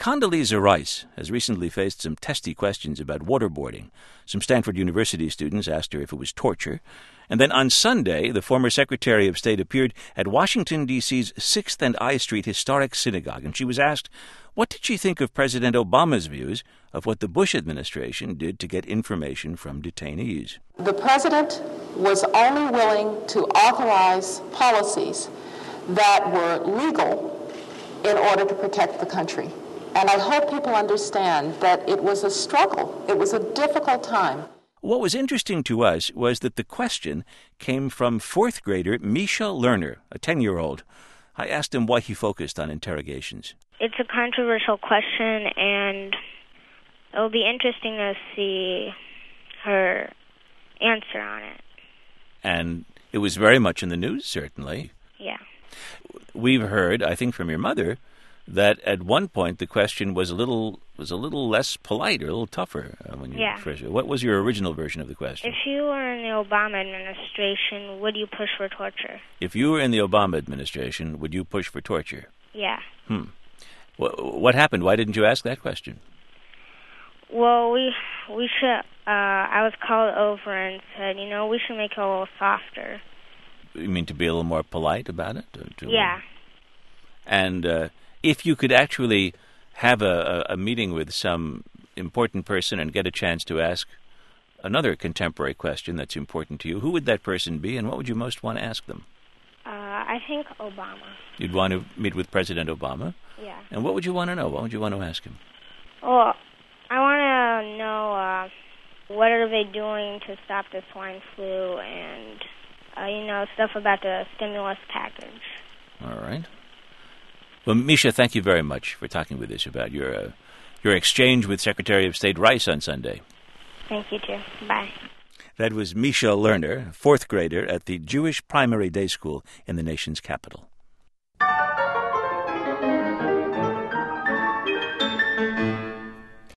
Condoleezza Rice has recently faced some testy questions about waterboarding. Some Stanford University students asked her if it was torture. And then on Sunday, the former Secretary of State appeared at Washington, D.C.'s 6th and I Street Historic Synagogue, and she was asked, what did she think of President Obama's views of what the Bush administration did to get information from detainees? The president was only willing to authorize policies that were legal in order to protect the country. And I hope people understand that it was a struggle. It was a difficult time. What was interesting to us was that the question came from fourth grader Misha Lerner, a 10-year-old. I asked him why he focused on interrogations. It's a controversial question, and it'll be interesting to see her answer on it. And it was very much in the news, certainly. Yeah. We've heard, I think from your mother, that at one point the question was a little less polite or a little tougher when you first. What was your original version of the question? If you were in the Obama administration, would you push for torture? If you were in the Obama administration, would you push for torture? Yeah. What happened? Why didn't you ask that question? Well, we should. I was called over and said, we should make it a little softer. You mean to be a little more polite about it? Yeah. And if you could actually have a meeting with some important person and get a chance to ask another contemporary question that's important to you, who would that person be, and what would you most want to ask them? I think Obama. You'd want to meet with President Obama? Yeah. And what would you want to know? What would you want to ask him? Well, I want to know what are they doing to stop the swine flu and, stuff about the stimulus package. All right. Well, Misha, thank you very much for talking with us about your exchange with Secretary of State Rice on Sunday. Thank you, too. Bye. That was Misha Lerner, fourth grader at the Jewish Primary Day School in the nation's capital.